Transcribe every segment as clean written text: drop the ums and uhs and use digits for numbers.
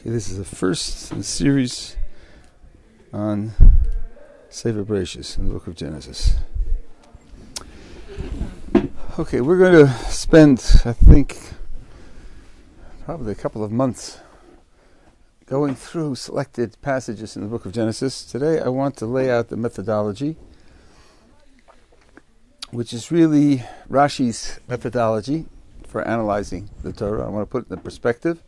This is the first in the series on Sefer Bereshis in the book of Genesis. Okay, we're going to spend, I think, probably a couple of months going through selected passages in the book of Genesis. Today I want to lay out the methodology, which is really Rashi's methodology for analyzing the Torah. I want to put it in perspective.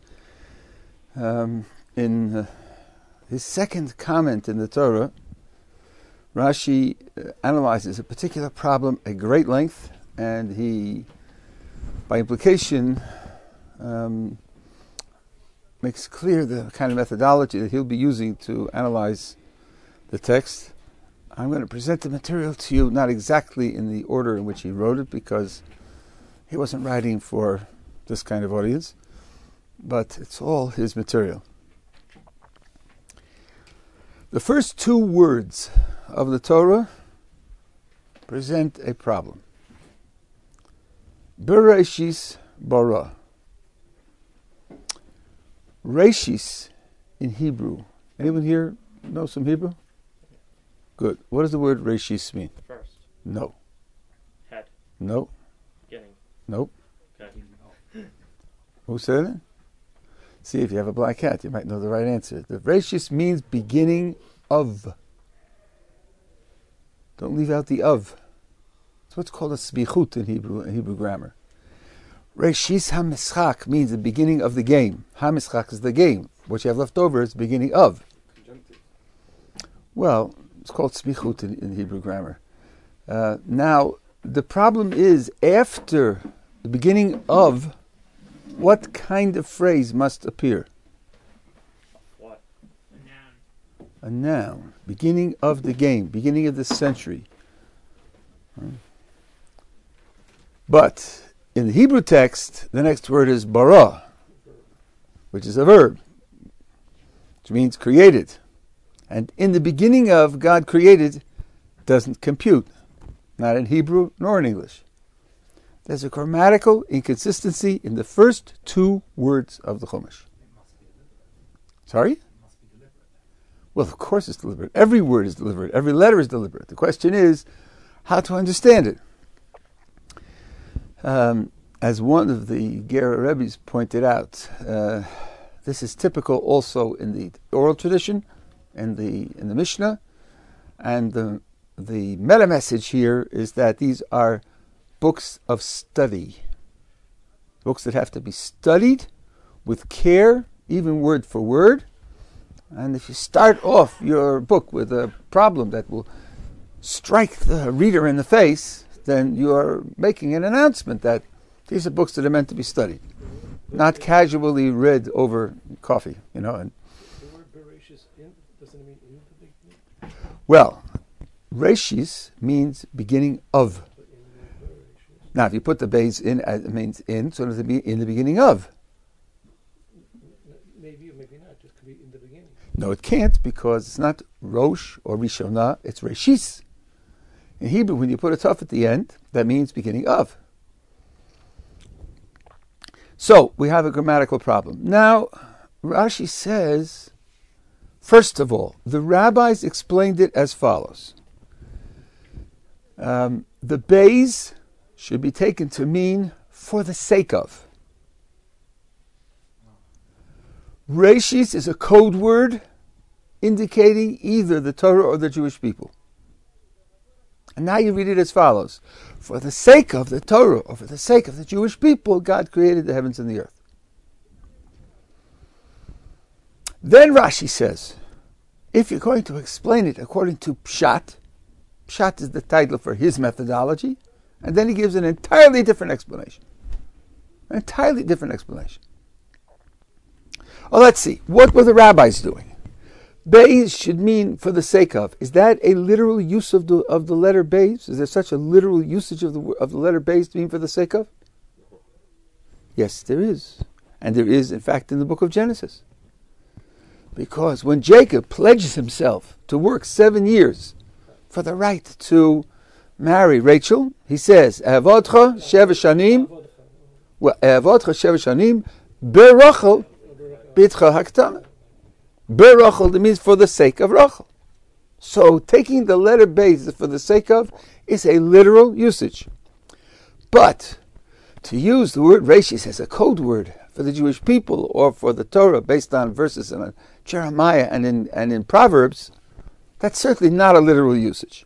In his second comment in the Torah, Rashi analyzes a particular problem at great length, and he, by implication, makes clear the kind of methodology that he'll be using to analyze the text. I'm going to present the material to you not exactly in the order in which he wrote it, because he wasn't writing for this kind of audience, but it's all his material. The first two words of the Torah present a problem. Bereshis bara. Reshis in Hebrew. Anyone here know some Hebrew? Good. What does the word Reshis mean? First. No. Head. No. Beginning. Nope. Okay. Who said it? See, if you have a black hat, you might know the right answer. The Reshis means beginning of. Don't leave out the of. It's what's called a sbichut in Hebrew grammar. Reshis ha-mischak means the beginning of the game. Ha-mischak is the game. What you have left over is the beginning of. Conjunctive. Well, it's called sbichut in Hebrew grammar. Now, the problem is, after the beginning of, what kind of phrase must appear? What? A noun. Beginning of the game. Beginning of the century. But in the Hebrew text, the next word is bara, which is a verb, which means created. And in the beginning of, God created, doesn't compute. Not in Hebrew nor in English. There's a grammatical inconsistency in the first two words of the Chumash. Sorry? Well, of course it's deliberate. Every word is deliberate. Every letter is deliberate. The question is how to understand it. As one of the Gera Rebbes pointed out, this is typical also in the oral tradition, in the Mishnah, and the meta message here is that these are books of study, books that have to be studied with care, even word for word. And if you start off your book with a problem that will strike the reader in the face, then you are making an announcement that these are books that are meant to be studied, not casually read over coffee, And the word Bereshis doesn't it mean in the beginning? Well, Reshis means beginning of. Now, if you put the base in, it means in, so it'll be in the beginning of. Maybe or maybe not. Just could be in the beginning. No, it can't, because it's not Rosh or Rishonah, it's Reshis. In Hebrew, when you put a tuf at the end, that means beginning of. So, we have a grammatical problem. Now, Rashi says, first of all, the rabbis explained it as follows. The base should be taken to mean for the sake of. Reshis is a code word indicating either the Torah or the Jewish people. And now you read it as follows. For the sake of the Torah, or for the sake of the Jewish people, God created the heavens and the earth. Then Rashi says, if you're going to explain it according to Pshat, Pshat is the title for his methodology, and then he gives an entirely different explanation. An entirely different explanation. Well, let's see. What were the rabbis doing? Beis should mean for the sake of. Is that a literal use of the letter Beis? Is there such a literal usage of the letter Beis to mean for the sake of? Yes, there is. And there is, in fact, in the book of Genesis. Because when Jacob pledges himself to work 7 years for the right to marry Rachel, he says, Ehavotcha sheva shanim, Ehavotcha sheva shanim, berachel bitcha haktana. Ber Rachel, that means for the sake of Rachel. So taking the letter Beis for the sake of is a literal usage. But to use the word Rashis as a code word for the Jewish people or for the Torah based on verses in Jeremiah and in Proverbs, that's certainly not a literal usage.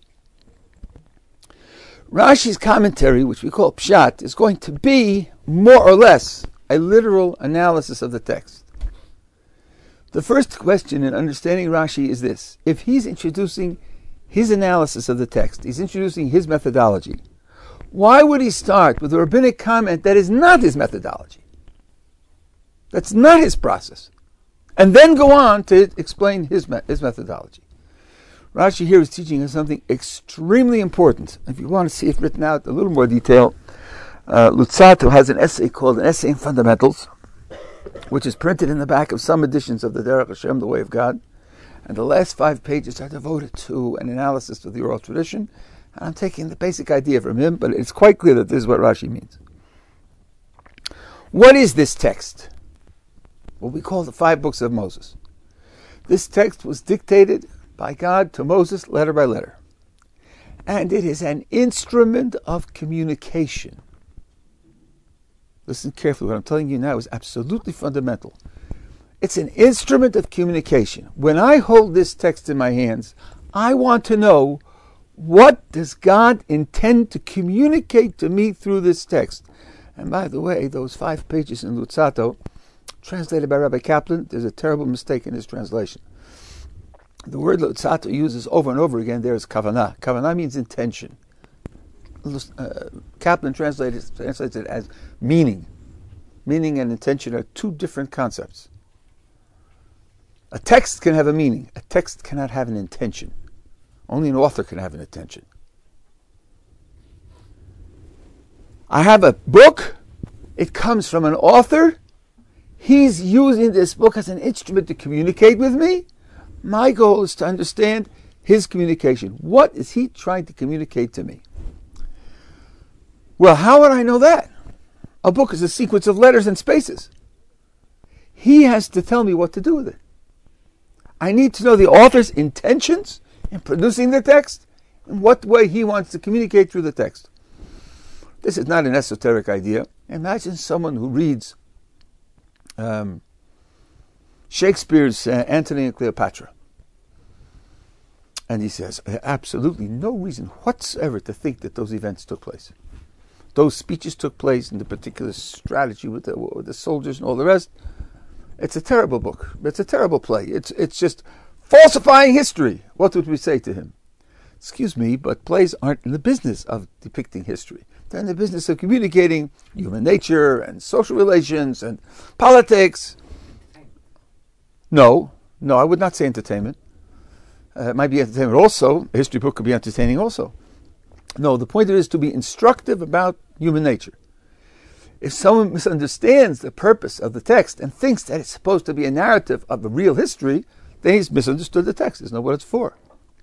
Rashi's commentary, which we call Pshat, is going to be more or less a literal analysis of the text. The first question in understanding Rashi is this: if he's introducing his analysis of the text, he's introducing his methodology, why would he start with a rabbinic comment that is not his methodology? That's not his process. And then go on to explain his methodology. Rashi here is teaching us something extremely important. If you want to see it written out in a little more detail, Luzzatto has an essay called An Essay in Fundamentals, which is printed in the back of some editions of the Derech Hashem, The Way of God. And the last 5 pages are devoted to an analysis of the oral tradition. And I'm taking the basic idea from him, but it's quite clear that this is what Rashi means. What is this text? What we call the 5 books of Moses. This text was dictated by God to Moses letter by letter. And it is an instrument of communication. Listen carefully, what I'm telling you now is absolutely fundamental. It's an instrument of communication. When I hold this text in my hands, I want to know, what does God intend to communicate to me through this text? And by the way, those 5 pages in Luzzatto, translated by Rabbi Kaplan, there's a terrible mistake in his translation. The word Luzzatto uses over and over again there is kavanah. Kavanah means intention. Kaplan translates it as meaning. Meaning and intention are 2 different concepts. A text can have a meaning. A text cannot have an intention. Only an author can have an intention. I have a book. It comes from an author. He's using this book as an instrument to communicate with me. My goal is to understand his communication. What is he trying to communicate to me? Well, how would I know that? A book is a sequence of letters and spaces. He has to tell me what to do with it. I need to know the author's intentions in producing the text, in what way he wants to communicate through the text. This is not an esoteric idea. Imagine someone who reads Shakespeare's Antony and Cleopatra. And he says, absolutely no reason whatsoever to think that those events took place. Those speeches took place in the particular strategy with the soldiers and all the rest. It's a terrible book. It's a terrible play. It's just falsifying history. What would we say to him? Excuse me, but plays aren't in the business of depicting history. They're in the business of communicating human nature and social relations and politics. No, I would not say entertainment. It might be entertainment also. A history book could be entertaining also. No, the point of it is to be instructive about human nature. If someone misunderstands the purpose of the text and thinks that it's supposed to be a narrative of a real history, then he's misunderstood the text. He doesn't know what it's for.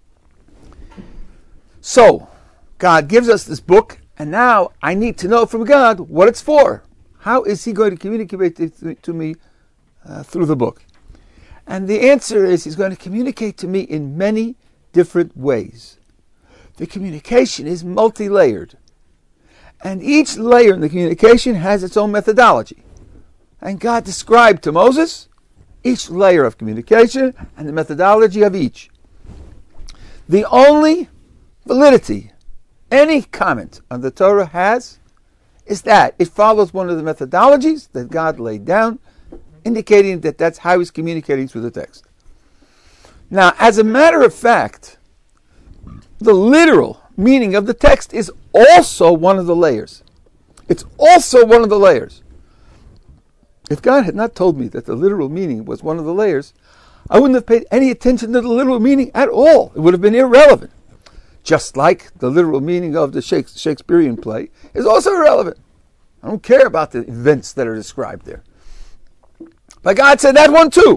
So, God gives us this book, and now I need to know from God what it's for. How is he going to communicate it to me through the book? And the answer is he's going to communicate to me in many different ways. The communication is multi-layered. And each layer in the communication has its own methodology. And God described to Moses each layer of communication and the methodology of each. The only validity any comment on the Torah has is that it follows one of the methodologies that God laid down, indicating that that's how he's communicating through the text. Now, as a matter of fact, the literal meaning of the text is also one of the layers. It's also one of the layers. If God had not told me that the literal meaning was one of the layers, I wouldn't have paid any attention to the literal meaning at all. It would have been irrelevant. Just like the literal meaning of the Shakespearean play is also irrelevant. I don't care about the events that are described there. But God said that one too.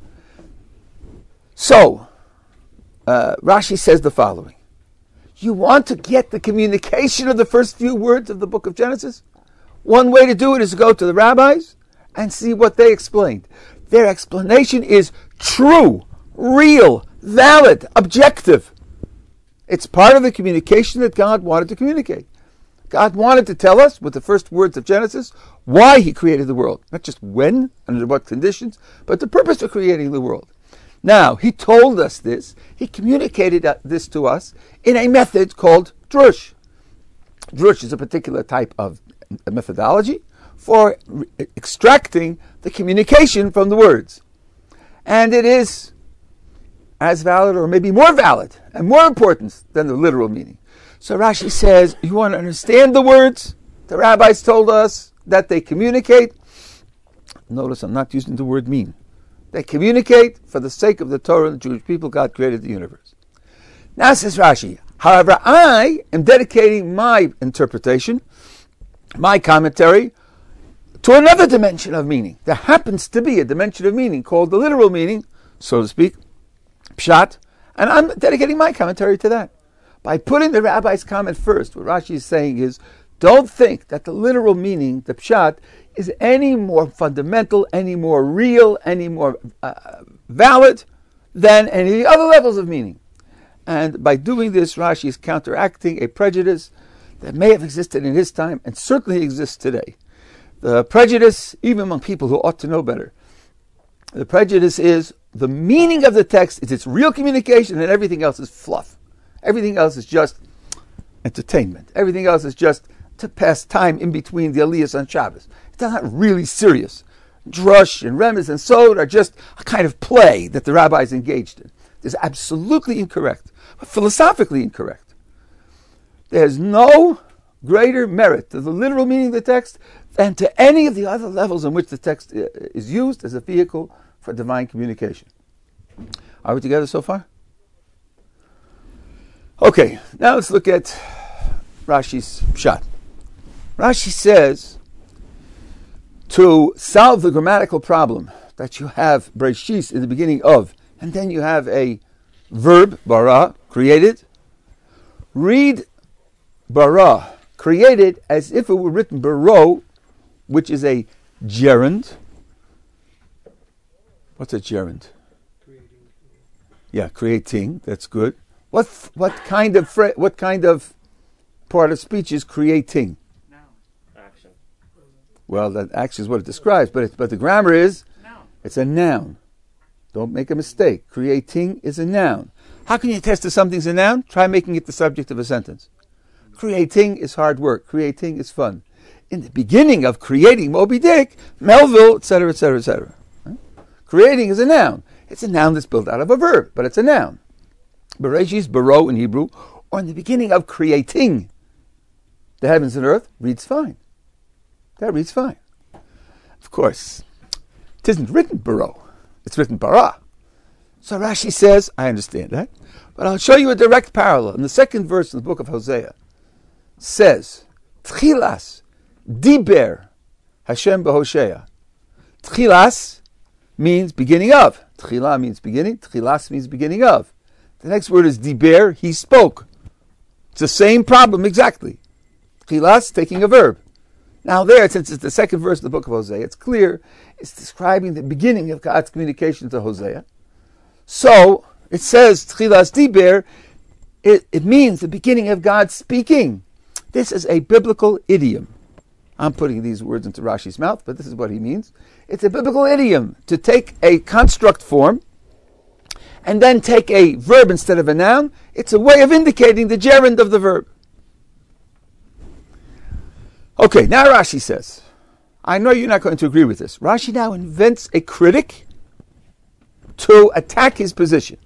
So, Rashi says the following. You want to get the communication of the first few words of the book of Genesis? One way to do it is to go to the rabbis and see what they explained. Their explanation is true, real, valid, objective. It's part of the communication that God wanted to communicate. God wanted to tell us, with the first words of Genesis, why He created the world. Not just when, under what conditions, but the purpose of creating the world. Now, He told us this. He communicated this to us in a method called drush. Drush is a particular type of methodology for extracting the communication from the words. And it is as valid, or maybe more valid, and more important than the literal meaning. So Rashi says, you want to understand the words? The rabbis told us that they communicate. Notice I'm not using the word mean. They communicate for the sake of the Torah and the Jewish people. God created the universe. Now says Rashi, however, I am dedicating my interpretation, my commentary, to another dimension of meaning. There happens to be a dimension of meaning called the literal meaning, so to speak, pshat, and I'm dedicating my commentary to that. By putting the rabbi's comment first, what Rashi is saying is, don't think that the literal meaning, the pshat, is any more fundamental, any more real, any more valid than any of the other levels of meaning. And by doing this, Rashi is counteracting a prejudice that may have existed in his time and certainly exists today. The prejudice, even among people who ought to know better, the prejudice is the meaning of the text is its real communication and everything else is fluff. Everything else is just entertainment. Everything else is just to pass time in between the Aliyahs on Shabbos. It's not really serious. Drush and Remez and Sod are just a kind of play that the rabbis engaged in. It's absolutely incorrect, but philosophically incorrect. There's no greater merit to the literal meaning of the text than to any of the other levels in which the text is used as a vehicle for divine communication. Are we together so far? Okay, now let's look at Rashi's pshat. Rashi says, to solve the grammatical problem that you have Breshis in the beginning of, and then you have a verb, bara, created, read bara, created, as if it were written baro, which is a gerund. What's a gerund? Yeah, creating, that's good. What kind of part of speech is creating? Noun. Action. Well, that action is what it describes, but the grammar is Noun. It's a noun. Don't make a mistake. Creating is a noun. How can you attest that something's a noun? Try making it the subject of a sentence. Creating is hard work. Creating is fun. In the beginning of creating Moby Dick, Melville, etc., etc., etc. Creating is a noun. It's a noun that's built out of a verb, but it's a noun. Bereshis, baro in Hebrew, or in the beginning of creating the heavens and earth, reads fine. That reads fine. Of course, it isn't written baro. It's written bara. So Rashi says, I understand that, but I'll show you a direct parallel. In the second verse in the book of Hosea, says, Tchilas, diber, Hashem b'Hoshea. Tchilas means beginning of. Tchila means beginning. Tchilas means beginning of. The next word is diber, he spoke. It's the same problem exactly. Tchilas, taking a verb. Now there, since it's the second verse of the book of Hosea, it's clear, it's describing the beginning of God's communication to Hosea. So, it says, Tchilas diber, it means the beginning of God speaking. This is a biblical idiom. I'm putting these words into Rashi's mouth, but this is what he means. It's a biblical idiom to take a construct form and then take a verb instead of a noun. It's a way of indicating the gerund of the verb. Okay, now Rashi says, I know you're not going to agree with this. Rashi now invents a critic to attack his position.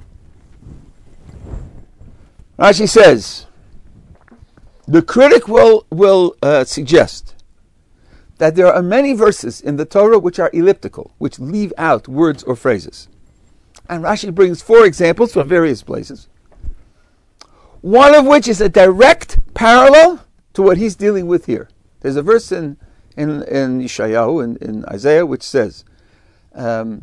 Rashi says, the critic will suggest that there are many verses in the Torah which are elliptical, which leave out words or phrases. And Rashi brings 4 examples from various places, one of which is a direct parallel to what he's dealing with here. There's a verse in Yeshayahu, in Isaiah, which says, Magid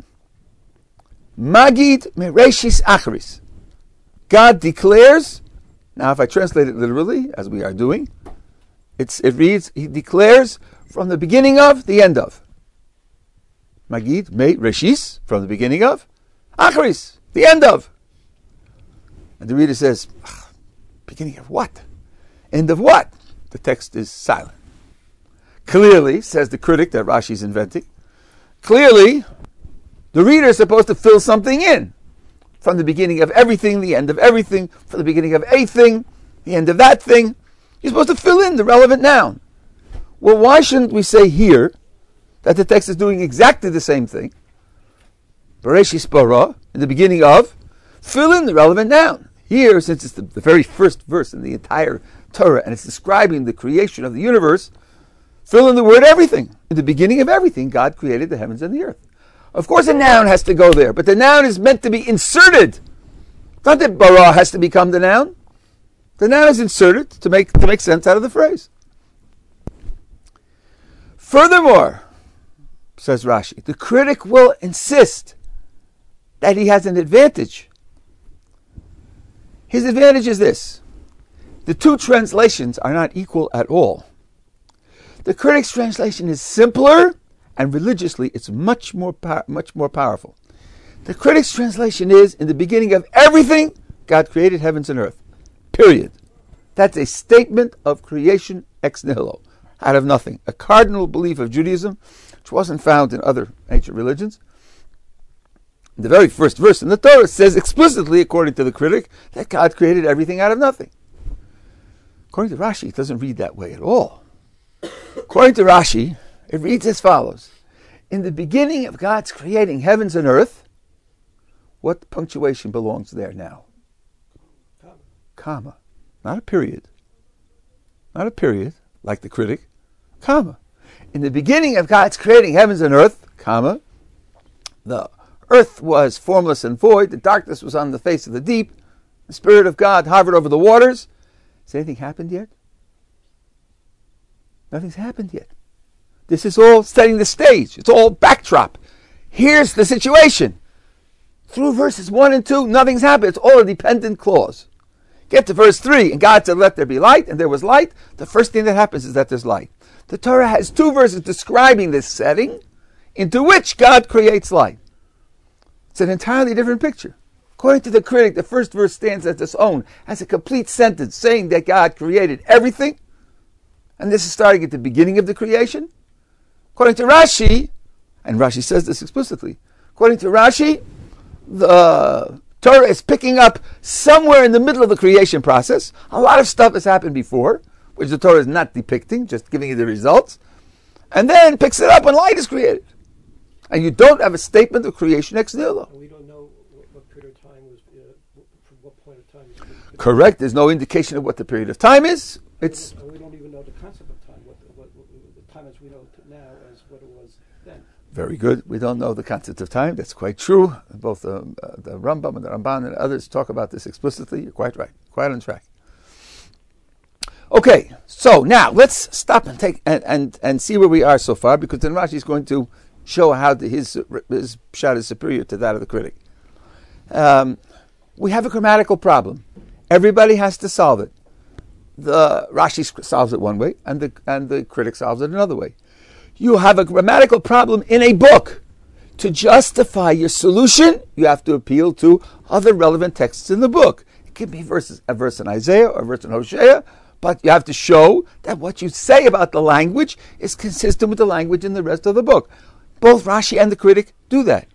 mereshis acharis. God declares. Now, if I translate it literally, as we are doing, it reads, he declares from the beginning of, the end of. Magid, me, Reshis, from the beginning of, Acharis, the end of. And the reader says, beginning of what? End of what? The text is silent. Clearly, says the critic that Rashi's inventing, clearly, the reader is supposed to fill something in. From the beginning of everything, the end of everything, from the beginning of a thing, the end of that thing. You're supposed to fill in the relevant noun. Well, why shouldn't we say here that the text is doing exactly the same thing? Bereshis bara, in the beginning of, fill in the relevant noun. Here, since it's the very first verse in the entire Torah, and it's describing the creation of the universe, fill in the word everything. In the beginning of everything, God created the heavens and the earth. Of course a noun has to go there, but the noun is meant to be inserted. It's not that bara has to become the noun. The noun is inserted to make sense out of the phrase. Furthermore, says Rashi, the critic will insist that he has an advantage. His advantage is this. The two translations are not equal at all. The critic's translation is simpler, and religiously it's much more powerful. The critic's translation is, in the beginning of everything, God created heavens and earth. Period. That's a statement of creation ex nihilo, out of nothing. A cardinal belief of Judaism, which wasn't found in other ancient religions. The very first verse in the Torah says explicitly, according to the critic, that God created everything out of nothing. According to Rashi, it doesn't read that way at all. According to Rashi, it reads as follows. In the beginning of God's creating heavens and earth, what punctuation belongs there now? Comma. Not a period. Not a period, like the critic. Comma. In the beginning of God's creating heavens and earth, comma, the earth was formless and void, the darkness was on the face of the deep, the Spirit of God hovered over the waters. Has anything happened yet? Nothing's happened yet. This is all setting the stage. It's all backdrop. Here's the situation. Through verses 1 and 2, nothing's happened. It's all a dependent clause. Get to verse 3, and God said, let there be light, and there was light. The first thing that happens is that there's light. The Torah has 2 verses describing this setting into which God creates light. It's an entirely different picture. According to the critic, the first verse stands as its own, as a complete sentence saying that God created everything. And this is starting at the beginning of the creation. According to Rashi, and Rashi says this explicitly, according to Rashi, the Torah is picking up somewhere in the middle of the creation process. A lot of stuff has happened before, which the Torah is not depicting, just giving you the results. And then picks it up when light is created. And you don't have a statement of creation ex nihilo. We don't know what period of time was, from what point of time. Correct. There's no indication of what the period of time is. It's. And we don't even know the concept of time, what the time as we know it now as what it was then. Very good. We don't know the concept of time. That's quite true. Both the Rambam and the Ramban and others talk about this explicitly. You're quite right. Quite on track. Okay, so now let's stop and take and see where we are so far, because then Rashi is going to show how his pshat is superior to that of the critic. We have a grammatical problem. Everybody has to solve it. The Rashi solves it one way, and the critic solves it another way. You have a grammatical problem in a book. To justify your solution, you have to appeal to other relevant texts in the book. It can be a verse in Isaiah or a verse in Hosea, but you have to show that what you say about the language is consistent with the language in the rest of the book. Both Rashi and the critic do that.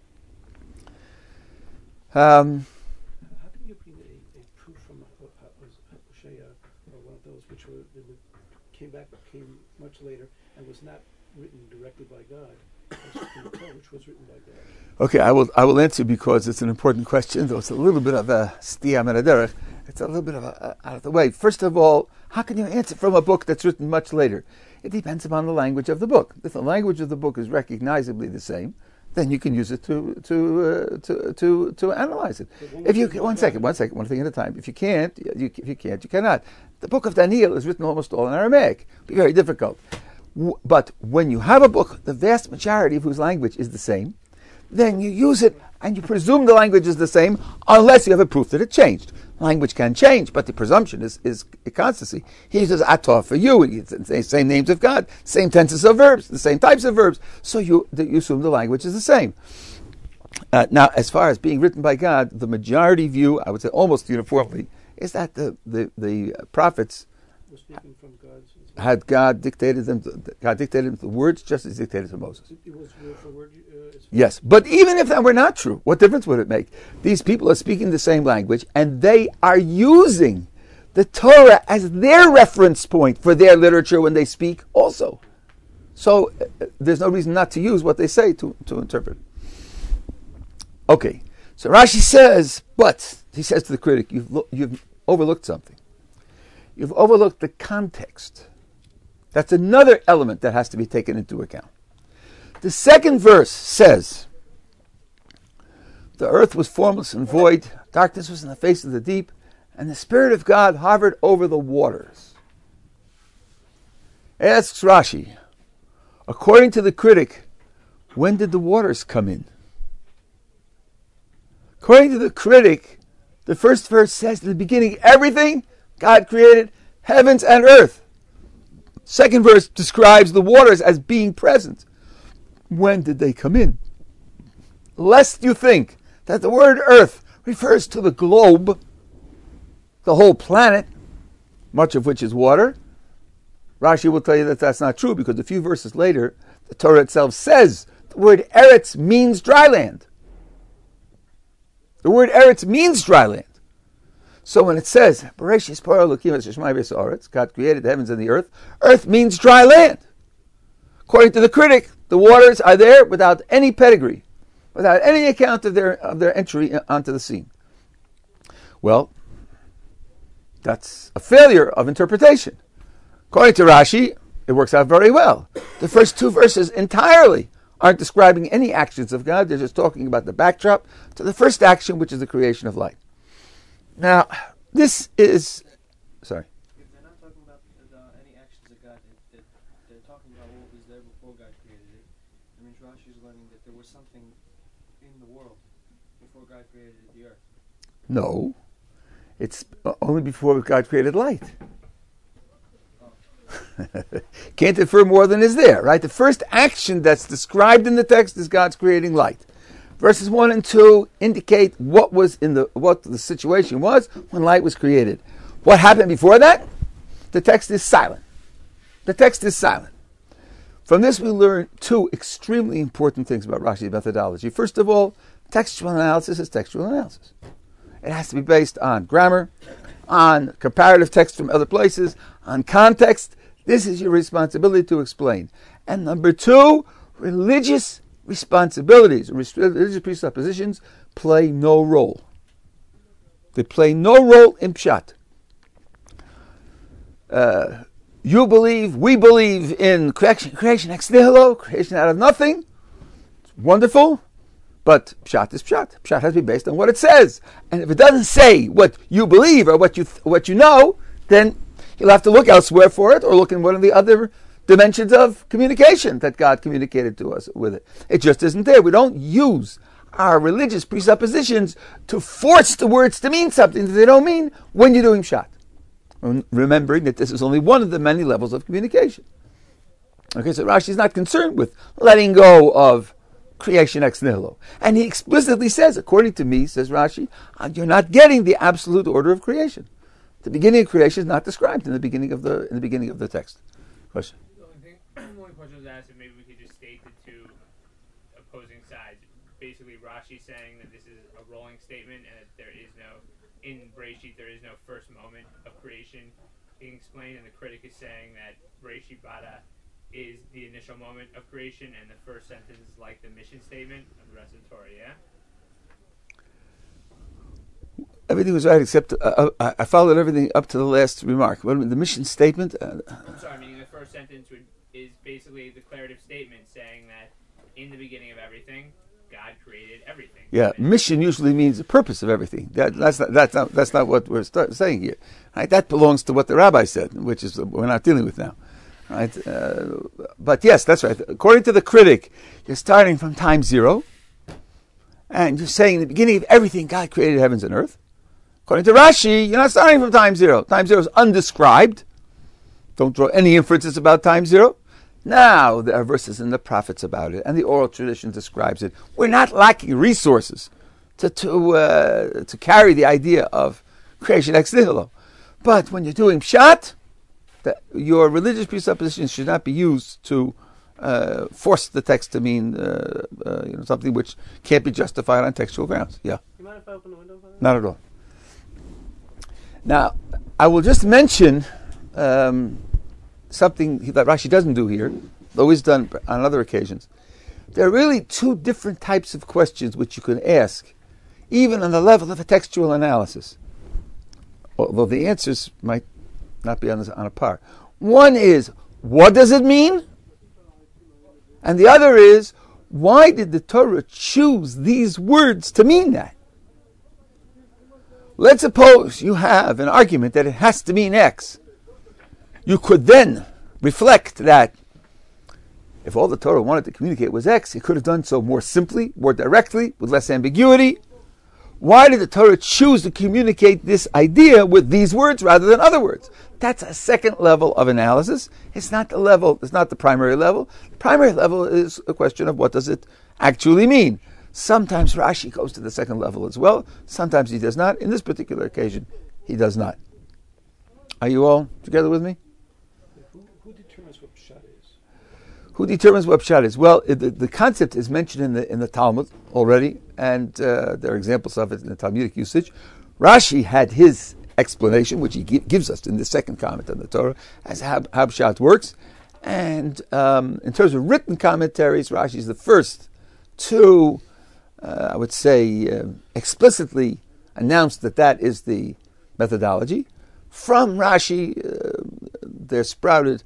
How can you bring a proof from Hosea or one of those which came much later and was not written directly by God, which was written by God? Okay, I will answer because it's an important question, though it's a little bit of a stiyah min haderech. It's a little bit of out of the way. First of all, how can you answer from a book that's written much later? It depends upon the language of the book. If the language of the book is recognizably the same, then you can use it to analyze it. If you one second, one thing at a time. If you can't, you cannot. The book of Daniel is written almost all in Aramaic. It'd be very difficult. But when you have a book, the vast majority of whose language is the same, then you use it and you presume the language is the same unless you have a proof that it changed. Language can change, but the presumption is a constancy. He uses atah for you. It's the same names of God, same tenses of verbs, the same types of verbs. So you assume the language is the same. Now, as far as being written by God, the majority view, I would say almost uniformly, is that the prophets Was speaking from God's. had God dictated them the words just as he dictated to Moses. It was word for word. Yes, but even if that were not true, what difference would it make? These people are speaking the same language, and they are using the Torah as their reference point for their literature when they speak also. So there's no reason not to use what they say to interpret. Okay, so Rashi says, but, he says to the critic, you've overlooked something. You've overlooked the context. That's another element that has to be taken into account. The second verse says, the earth was formless and void, darkness was in the face of the deep, and the Spirit of God hovered over the waters. Asks Rashi, according to the critic, when did the waters come in? According to the critic, the first verse says, in the beginning, everything God created, heavens and earth. Second verse describes the waters as being present. When did they come in? Lest you think that the word earth refers to the globe, the whole planet, much of which is water. Rashi will tell you that that's not true, because a few verses later, the Torah itself says the word eretz means dry land. The word eretz means dry land. So when it says, Bereshis bara Elokim es hashmayim v'ha'aretz, God created the heavens and the earth means dry land. According to the critic, the waters are there without any pedigree, without any account of their entry onto the scene. Well, that's a failure of interpretation. According to Rashi, it works out very well. The first two verses entirely aren't describing any actions of God. They're just talking about the backdrop to the first action, which is the creation of light. Now, this is... Sorry. If they're not talking about any actions of God, they're talking about what was there before God created it. I mean, Rashi is learning that there was something in the world before God created the earth. No. It's only before God created light. Can't infer more than is there, right? The first action that's described in the text is God's creating light. Verses 1 and 2 indicate what the situation was when light was created. What happened before that? The text is silent. The text is silent. From this we learn two extremely important things about Rashi's methodology. First of all, textual analysis is textual analysis. It has to be based on grammar, on comparative text from other places, on context. This is your responsibility to explain. And number two, religious responsibilities, religious presuppositions play no role. They play no role in Pshat. You believe, we believe in creation ex nihilo, creation out of nothing. It's wonderful. But Pshat is Pshat. Pshat has to be based on what it says. And if it doesn't say what you believe or what you know, then you'll have to look elsewhere for it, or look in one of the other dimensions of communication that God communicated to us with it. It just isn't there. We don't use our religious presuppositions to force the words to mean something that they don't mean when you're doing Pshat. Remembering that this is only one of the many levels of communication. Okay, so Rashi is not concerned with letting go of creation ex nihilo. And he explicitly says, according to me, says Rashi, you're not getting the absolute order of creation. The beginning of creation is not described in the beginning of the text. Question. The only question was asked, and maybe we could just state the two opposing sides. Basically, Rashi saying that this is a rolling statement, and that there is no, in Bereshit, there is no first moment of creation being explained, and the critic is saying that Bereshit Bara is the initial moment of creation, and the first sentence is like the mission statement of the rest of the Torah, yeah? Everything was right except I followed everything up to the last remark. The mission statement. I'm sorry, meaning the first sentence is basically a declarative statement saying that in the beginning of everything, God created everything. Yeah, mission usually means the purpose of everything. That's not what we're saying here. Right? That belongs to what the rabbi said, which is what we're not dealing with now. Right? But yes, that's right. According to the critic, you're starting from time zero. and you're saying in the beginning of everything, God created heavens and earth. According to Rashi, you're not starting from time zero. Time zero is undescribed. Don't draw any inferences about time zero. Now, there are verses in the prophets about it, and the oral tradition describes it. We're not lacking resources to carry the idea of creation ex nihilo. But when you're doing pshat, your religious presuppositions should not be used to force the text to mean something which can't be justified on textual grounds. Yeah. You mind if I open the window for that? Not at all. Now, I will just mention something that Rashi doesn't do here, though is done on other occasions. There are really two different types of questions which you can ask, even on the level of a textual analysis, although the answers might not be on a par. One is, what does it mean? And the other is, why did the Torah choose these words to mean that? Let's suppose you have an argument that it has to mean X. You could then reflect that if all the Torah wanted to communicate was X, it could have done so more simply, more directly, with less ambiguity. Why did the Torah choose to communicate this idea with these words rather than other words? That's a second level of analysis. It's not the primary level. The primary level is a question of what does it actually mean. Sometimes Rashi goes to the second level as well. Sometimes he does not. In this particular occasion, he does not. Are you all together with me? Who determines what pshat is? Who determines what pshat is? Well, the concept is mentioned in the Talmud already, and there are examples of it in the Talmudic usage. Rashi had his explanation, which he gives us in the second comment on the Torah, as how pshat works. And in terms of written commentaries, Rashi is the first to, I would say, explicitly announce that is the methodology. From Rashi, there sprouted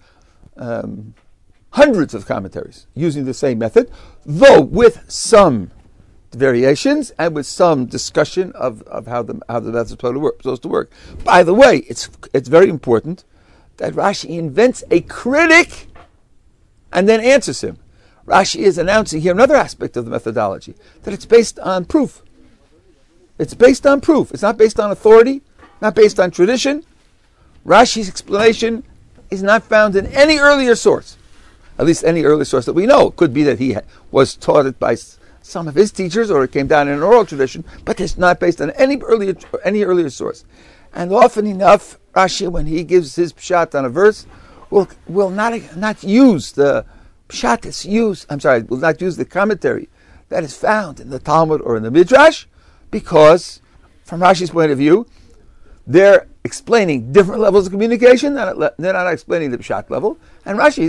hundreds of commentaries using the same method, though with some variations and with some discussion of how the method is supposed to work. By the way, it's very important that Rashi invents a critic and then answers him. Rashi is announcing here another aspect of the methodology, that it's based on proof. It's based on proof. It's not based on authority, not based on tradition. Rashi's explanation is not found in any earlier source, at least any earlier source that we know. It could be that he was taught it by some of his teachers, or it came down in an oral tradition, but it's not based on any earlier source. And often enough, Rashi, when he gives his pshat on a verse, will not use the pshat that's used. Will not use the commentary that is found in the Talmud or in the Midrash, because from Rashi's point of view, they're explaining different levels of communication. They're not explaining the pshat level, and Rashi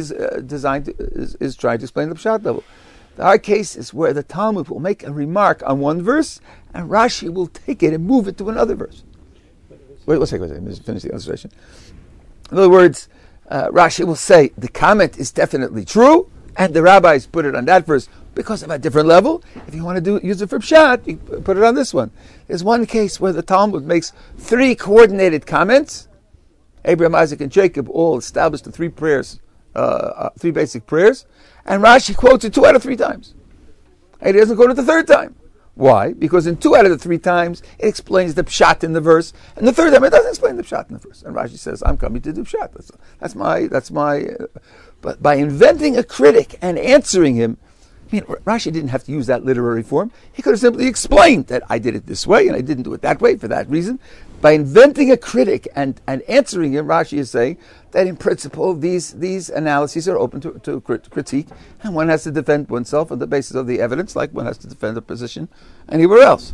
is trying to explain the pshat level. Our case is where the Talmud will make a remark on one verse, and Rashi will take it and move it to another verse. Wait a second. Let me just finish the illustration. In other words, Rashi will say the comment is definitely true, and the rabbis put it on that verse because of a different level. If you want to use it for pshat, you put it on this one. There's one case where the Talmud makes 3 coordinated comments. Abraham, Isaac, and Jacob all established the 3 prayers, 3 basic prayers, and Rashi quotes it 2 out of 3 times. And he doesn't quote it the 3rd time. Why? Because in 2 out of the 3 times, it explains the pshat in the verse, and the 3rd time it doesn't explain the pshat in the verse. And Rashi says, "I'm coming to do pshat." That's my. But by inventing a critic and answering him, Rashi didn't have to use that literary form. He could have simply explained that I did it this way and I didn't do it that way for that reason. By inventing a critic and answering him, Rashi is saying that in principle these analyses are open to critique, and one has to defend oneself on the basis of the evidence, like one has to defend a position anywhere else.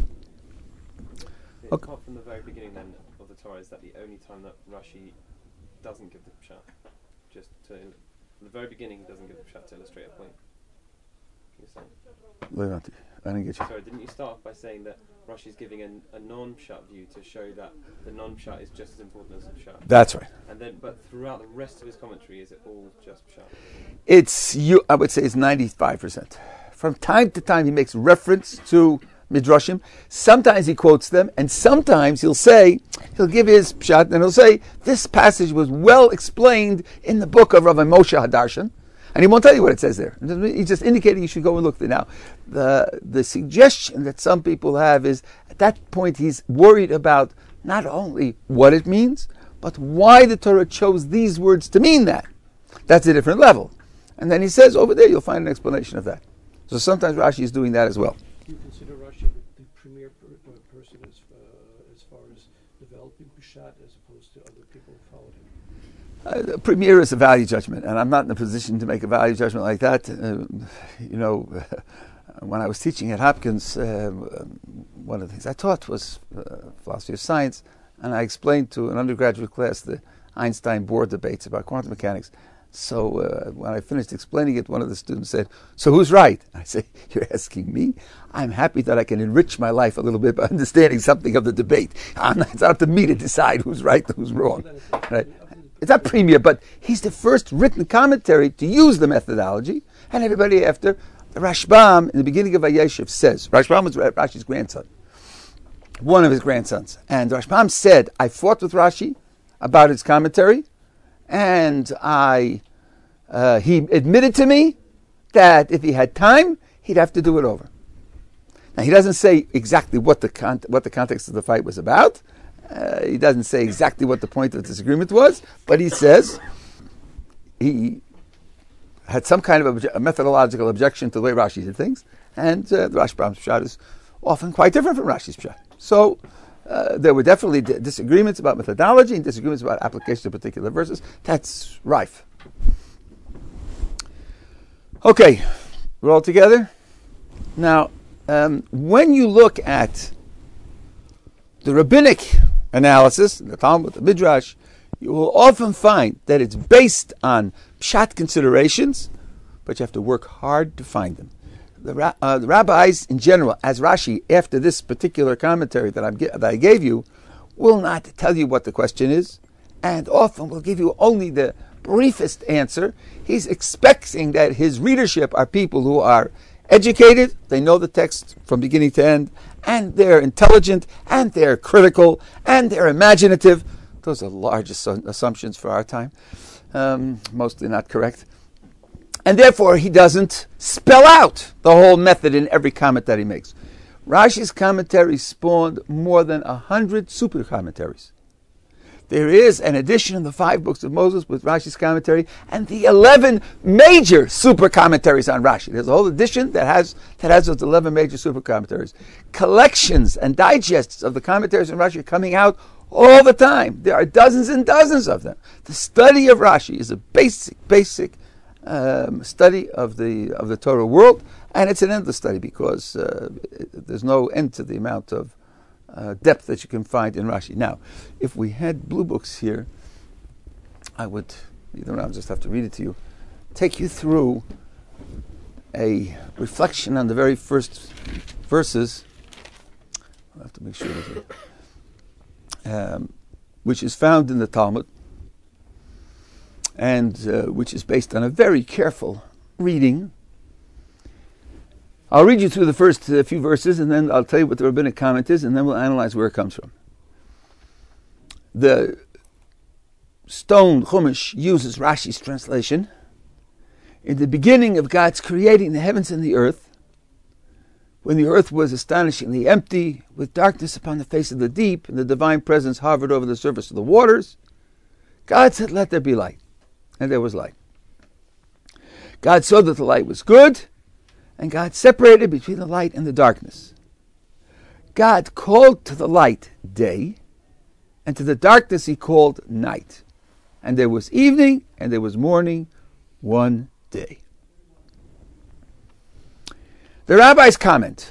Okay. Apart from the very beginning then of the Torah, is that the only time that Rashi doesn't give the pshat? From the very beginning, he doesn't give the pshat to illustrate a point. I didn't get you. Sorry, didn't you start off by saying that Rashi is giving a non-pshat view to show that the non-pshat is just as important as the pshat? That's right. And then, but throughout the rest of his commentary, is it all just pshat? I would say it's 95%. From time to time, he makes reference to midrashim. Sometimes he quotes them, and sometimes he'll give his pshat, and he'll say, this passage was well explained in the book of Rav Moshe Hadarshan. And he won't tell you what it says there. He's just indicating you should go and look there. Now, the suggestion that some people have is, at that point, he's worried about not only what it means, but why the Torah chose these words to mean that. That's a different level. And then he says, over there you'll find an explanation of that. So sometimes Rashi is doing that as well. Do you consider Rashi the premier person as far as developing Peshat as opposed to other people who followed him? The premier is a value judgment, and I'm not in a position to make a value judgment like that. When I was teaching at Hopkins, one of the things I taught was philosophy of science, and I explained to an undergraduate class the Einstein-Bohr debates about quantum mechanics. So when I finished explaining it, one of the students said, "So who's right?" I said, "You're asking me? I'm happy that I can enrich my life a little bit by understanding something of the debate. It's up to me to decide who's right and who's wrong." Right? It's not premier, but he's the first written commentary to use the methodology, and everybody after. The Rashbam, in the beginning of Vayeshev, says, Rashbam was Rashi's grandson, one of his grandsons, and Rashbam said, I fought with Rashi about his commentary, and he admitted to me that if he had time, he'd have to do it over. Now, he doesn't say exactly what the context of the fight was about. He doesn't say exactly what the point of the disagreement was, but he says he had some kind of a methodological objection to the way Rashi did things, and the Rashbam's Pshat is often quite different from Rashi's Pshat. So there were definitely disagreements about methodology and disagreements about application of particular verses. That's rife. Okay, we're all together? Now, when you look at the rabbinic analysis, the Talmud, the Midrash, you will often find that it's based on pshat considerations, but you have to work hard to find them. The rabbis in general, as Rashi, after this particular commentary that I gave you, will not tell you what the question is, and often will give you only the briefest answer. He's expecting that his readership are people who are educated, they know the text from beginning to end, and they're intelligent, and they're critical, and they're imaginative. Those are large assumptions for our time, mostly not correct. And therefore, he doesn't spell out the whole method in every comment that he makes. Rashi's commentary spawned more than 100 super commentaries. There is an edition in the 5 books of Moses with Rashi's commentary and the 11 major super commentaries on Rashi. There's a whole edition that has those 11 major super commentaries. Collections and digests of the commentaries on Rashi are coming out all the time. There are dozens and dozens of them. The study of Rashi is a basic study of the Torah world, and it's an endless study because there's no end to the amount of depth that you can find in Rashi. Now, if we had blue books here, I would, I'll just have to read it to you, take you through a reflection on the very first verses. I'll have to make sure that which is found in the Talmud, and which is based on a very careful reading. I'll read you through the first few verses, and then I'll tell you what the rabbinic comment is, and then we'll analyze where it comes from. The stone Chumash uses Rashi's translation. In the beginning of God's creating the heavens and the earth, when the earth was astonishingly empty, with darkness upon the face of the deep, and the divine presence hovered over the surface of the waters, God said, "Let there be light." And there was light. God saw that the light was good, and God separated between the light and the darkness. God called to the light day, and to the darkness he called night. And there was evening, and there was morning, one day. The rabbis comment,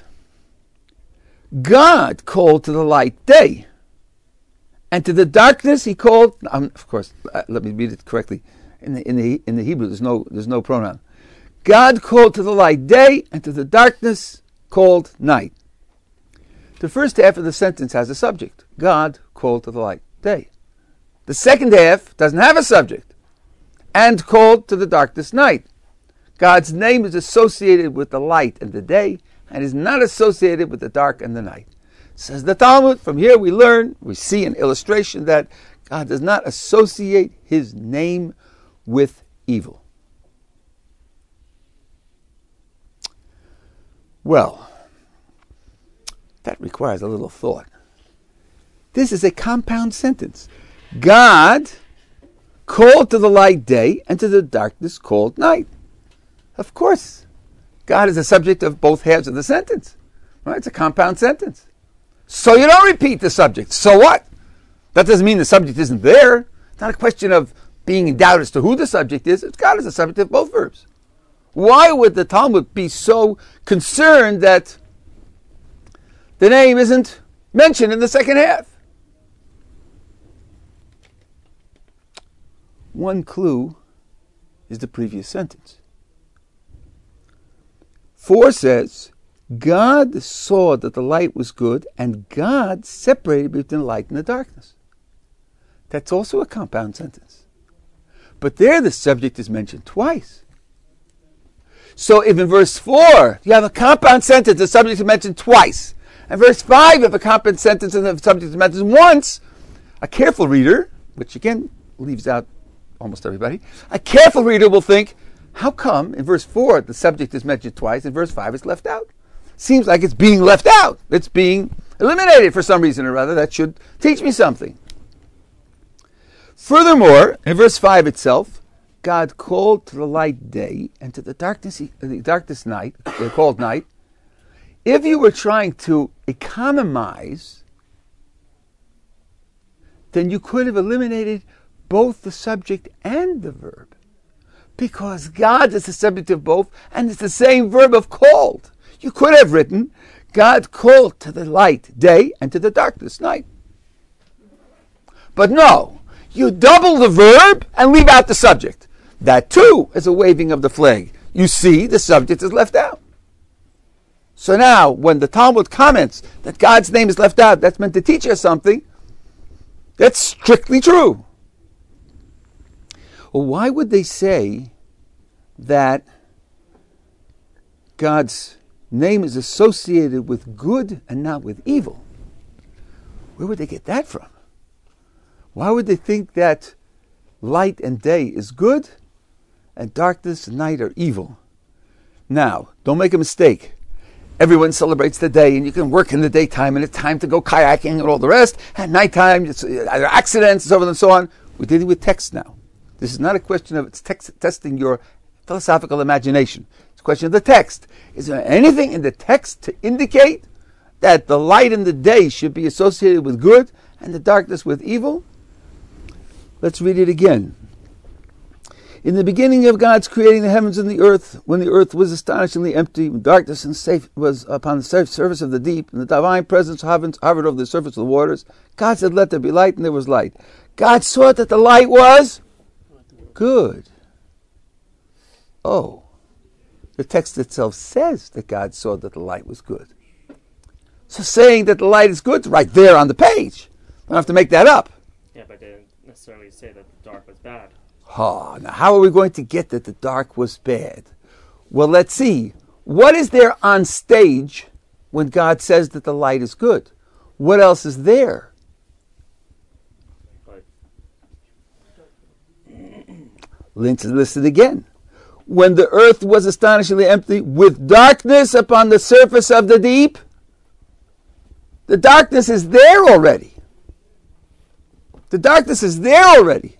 God called to the light day, and to the darkness he called, of course, let me read it correctly. In the Hebrew, there's no pronoun. God called to the light day, and to the darkness called night. The first half of the sentence has a subject. God called to the light day. The second half doesn't have a subject. And called to the darkness night. God's name is associated with the light and the day, and is not associated with the dark and the night. Says the Talmud, from here we see an illustration that God does not associate his name with evil. Well, that requires a little thought. This is a compound sentence. God called to the light day, and to the darkness called night. Of course, God is the subject of both halves of the sentence. Right? It's a compound sentence. So you don't repeat the subject. So what? That doesn't mean the subject isn't there. It's not a question of being in doubt as to who the subject is. It's God is the subject of both verbs. Why would the Talmud be so concerned that the name isn't mentioned in the second half? One clue is the previous sentence. 4 says, God saw that the light was good, and God separated between the light and the darkness. That's also a compound sentence. But there the subject is mentioned twice. So if in verse 4 you have a compound sentence, the subject is mentioned twice, and verse 5 you have a compound sentence and the subject is mentioned once, a careful reader, which again leaves out almost everybody, a careful reader will think, how come in verse 4 the subject is mentioned twice and verse 5 is left out? Seems like it's being left out. It's being eliminated for some reason or other. That should teach me something. Furthermore, in verse 5 itself, God called to the light day and to the darkness night, called night. If you were trying to economize, then you could have eliminated both the subject and the verb, because God is the subject of both, and it's the same verb of called. You could have written, God called to the light day and to the darkness night. But no, you double the verb and leave out the subject. That too is a waving of the flag. You see, the subject is left out. So now, when the Talmud comments that God's name is left out, that's meant to teach us something. That's strictly true. Well, why would they say that God's name is associated with good and not with evil? Where would they get that from? Why would they think that light and day is good and darkness and night are evil? Now, don't make a mistake. Everyone celebrates the day, and you can work in the daytime, and it's time to go kayaking and all the rest. At nighttime, it's either accidents and so on and so on. We're dealing with text now. This is not a question of testing your philosophical imagination. It's a question of the text. Is there anything in the text to indicate that the light and the day should be associated with good and the darkness with evil? Let's read it again. In the beginning of God's creating the heavens and the earth, when the earth was astonishingly empty, when darkness and safe was upon the surface of the deep, and the divine presence hovered over the surface of the waters, God said, let there be light, and there was light. God saw that the light was good. Oh, the text itself says that God saw that the light was good. So saying that the light is good is right there on the page. I don't have to make that up. Yeah, but they didn't necessarily say that the dark was bad. Oh, now how are we going to get that the dark was bad? Well, let's see. What is there on stage when God says that the light is good? What else is there? But Listen again. When the earth was astonishingly empty, with darkness upon the surface of the deep, the darkness is there already. The darkness is there already.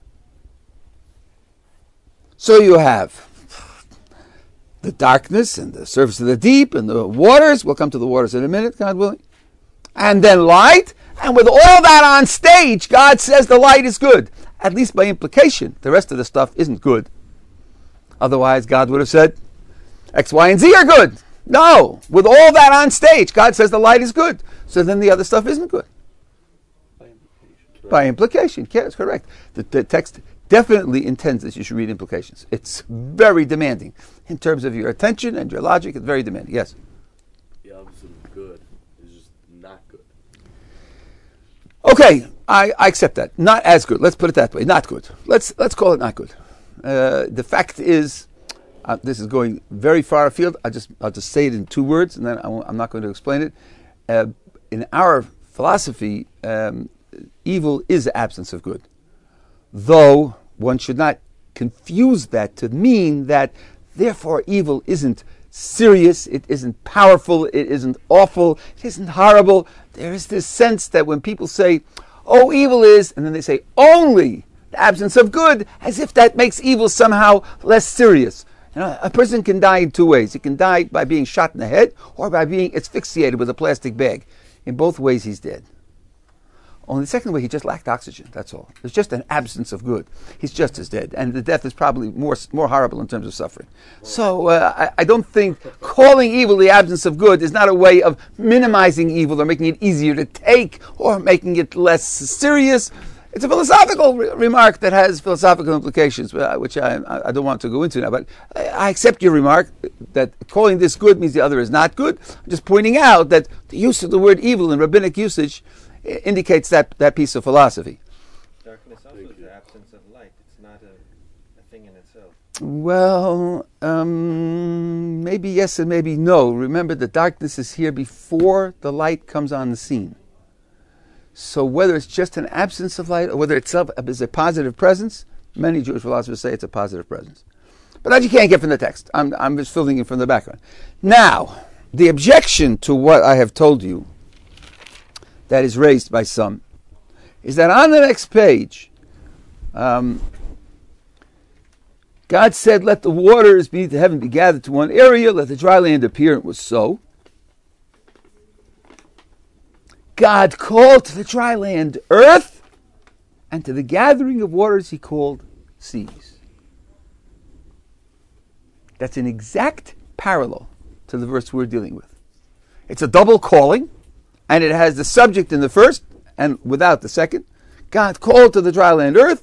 So you have the darkness and the surface of the deep and the waters. We'll come to the waters in a minute, God willing. And then light. And with all that on stage, God says the light is good. At least by implication. The rest of the stuff isn't good. Otherwise, God would have said, X, Y, and Z are good. No. With all that on stage, God says the light is good. So then the other stuff isn't good. By implication. Yes, correct. The text definitely intends that you should read implications. It's very demanding. In terms of your attention and your logic, it's very demanding. Yes? The opposite of good is just not good. Okay, I accept that. Not as good. Let's put it that way. Not good. Let's call it not good. The fact is, this is going very far afield. I'll just say it in 2 words, and then I'm not going to explain it. In our philosophy, evil is the absence of good. Though one should not confuse that to mean that therefore evil isn't serious, it isn't powerful, it isn't awful, it isn't horrible. There is this sense that when people say, oh, evil is, and then they say only the absence of good, as if that makes evil somehow less serious. You know, a person can die in two ways. He can die by being shot in the head or by being asphyxiated with a plastic bag. In both ways, he's dead. Only the second way, he just lacked oxygen, that's all. There's just an absence of good. He's just as dead. And the death is probably more horrible in terms of suffering. So I don't think calling evil the absence of good is not a way of minimizing evil or making it easier to take or making it less serious. It's a philosophical remark that has philosophical implications, which I don't want to go into now. But I accept your remark that calling this good means the other is not good. I'm just pointing out that the use of the word evil in rabbinic usage indicates that piece of philosophy. Darkness also is the absence of light. It's not a thing in itself. Well, maybe yes and maybe no. Remember, the darkness is here before the light comes on the scene. So whether it's just an absence of light or whether itself is a positive presence, many Jewish philosophers say it's a positive presence. But that you can't get from the text. I'm just filling in from the background. Now, the objection to what I have told you that is raised by some is that on the next page, God said, let the waters beneath the heaven be gathered to one area, let the dry land appear, and it was so. God called to the dry land earth, and to the gathering of waters he called seas. That's an exact parallel to the verse we're dealing with. It's a double calling, and it has the subject in the first and without the second. God called to the dry land earth,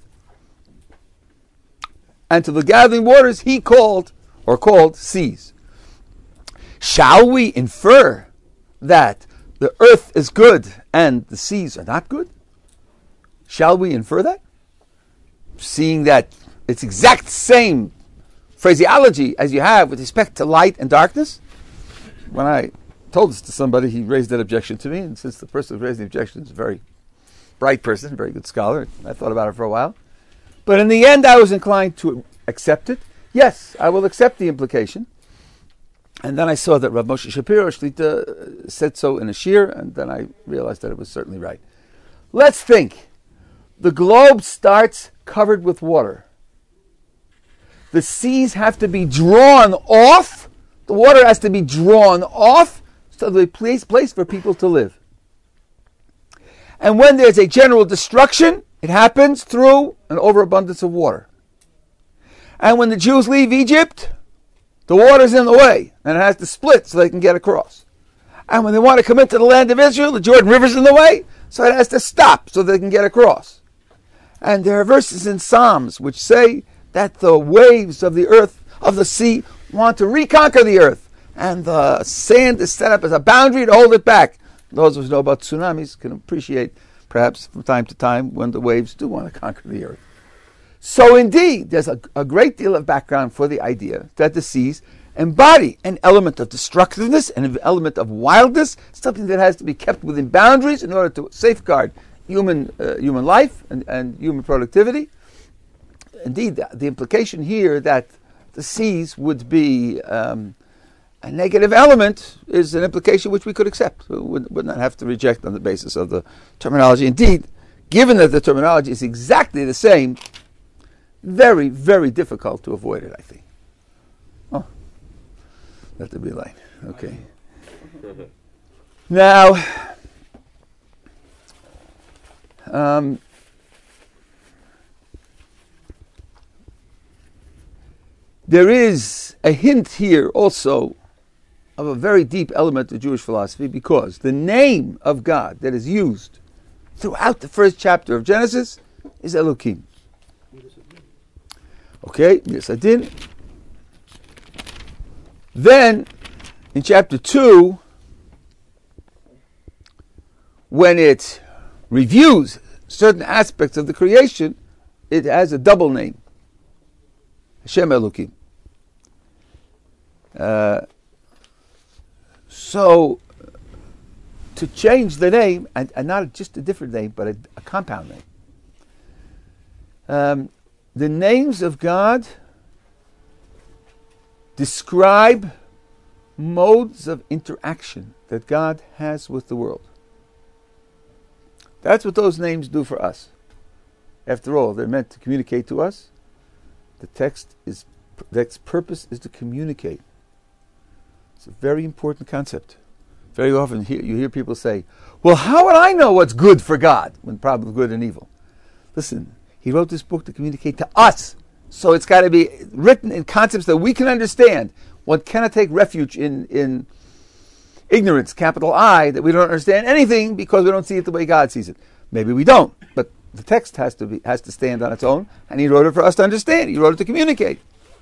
and to the gathering waters he called seas. Shall we infer that the earth is good and the seas are not good? Shall we infer that? Seeing that it's exact same phraseology as you have with respect to light and darkness? When I told this to somebody, he raised that objection to me, and since the person who raised the objection is a very bright person, very good scholar, I thought about it for a while. But in the end, I was inclined to accept it. Yes, I will accept the implication. And then I saw that Rav Moshe Shapiro Shlita said so in a shir, and then I realized that it was certainly right. Let's think. The globe starts covered with water. The seas have to be drawn off. The water has to be drawn off so there's a place for people to live. And when there's a general destruction, it happens through an overabundance of water. And when the Jews leave Egypt, the water's in the way, and it has to split so they can get across. And when they want to come into the land of Israel, the Jordan River's in the way, so it has to stop so they can get across. And there are verses in Psalms which say that the waves of the earth, of the sea, want to reconquer the earth, and the sand is set up as a boundary to hold it back. Those of us who know about tsunamis can appreciate, perhaps from time to time, when the waves do want to conquer the earth. So indeed, there's a great deal of background for the idea that the seas embody an element of destructiveness and an element of wildness, something that has to be kept within boundaries in order to safeguard human life and human productivity. Indeed, the implication here that the seas would be a negative element is an implication which we could accept. We would not have to reject on the basis of the terminology. Indeed, given that the terminology is exactly the same, very, very difficult to avoid it, I think. Oh, let there be light. Okay. Now, there is a hint here also of a very deep element of Jewish philosophy, because the name of God that is used throughout the first chapter of Genesis is Elohim. Okay, Midas Adin. Then, in chapter 2, when it reviews certain aspects of the creation, it has a double name, Hashem Elohim. So, to change the name, and not just a different name, but a compound name, the names of God describe modes of interaction that God has with the world. That's what those names do for us. After all, they're meant to communicate to us. The text's purpose is to communicate. It's a very important concept. Very often you hear people say, well, how would I know what's good for God when the problem is good and evil? Listen, he wrote this book to communicate to us. So it's got to be written in concepts that we can understand. One cannot take refuge in ignorance, capital I, that we don't understand anything because we don't see it the way God sees it. Maybe we don't, but the text has to stand on its own, and he wrote it for us to understand. He wrote it to communicate.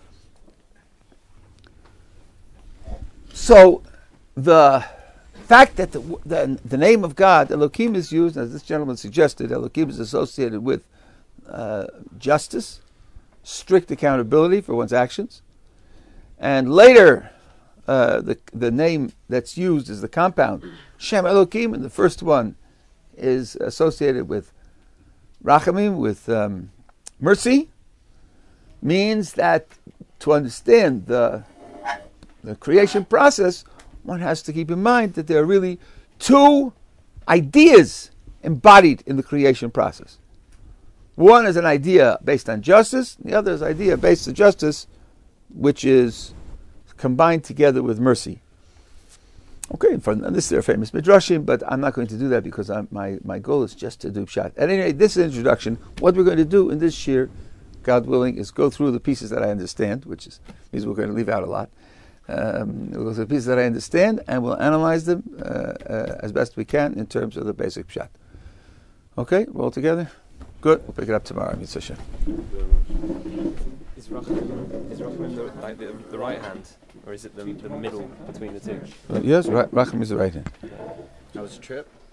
So the fact that the name of God, Elohim, is used, as this gentleman suggested, Elohim is associated with justice, strict accountability for one's actions. And later, the name that's used is the compound Shem Elohim, and the first one is associated with Rachamim, with mercy, means that to understand the creation process, one has to keep in mind that there are really two ideas embodied in the creation process. One is an idea based on justice, the other is an idea based on justice, which is combined together with mercy. Okay, and this is their famous midrashim, but I'm not going to do that because my goal is just to do pshat. At any rate, this is an introduction. What we're going to do in this shir, God willing, is go through the pieces that I understand, which means we're going to leave out a lot. We'll go through the pieces that I understand, and we'll analyze them as best we can in terms of the basic pshat. Okay, we're all together? Good. We'll pick it up tomorrow. Mitzvah Hashem. Is Rachamim the right hand, or is it the middle between the two? Yes, Rachamim is the right hand. That was a trip.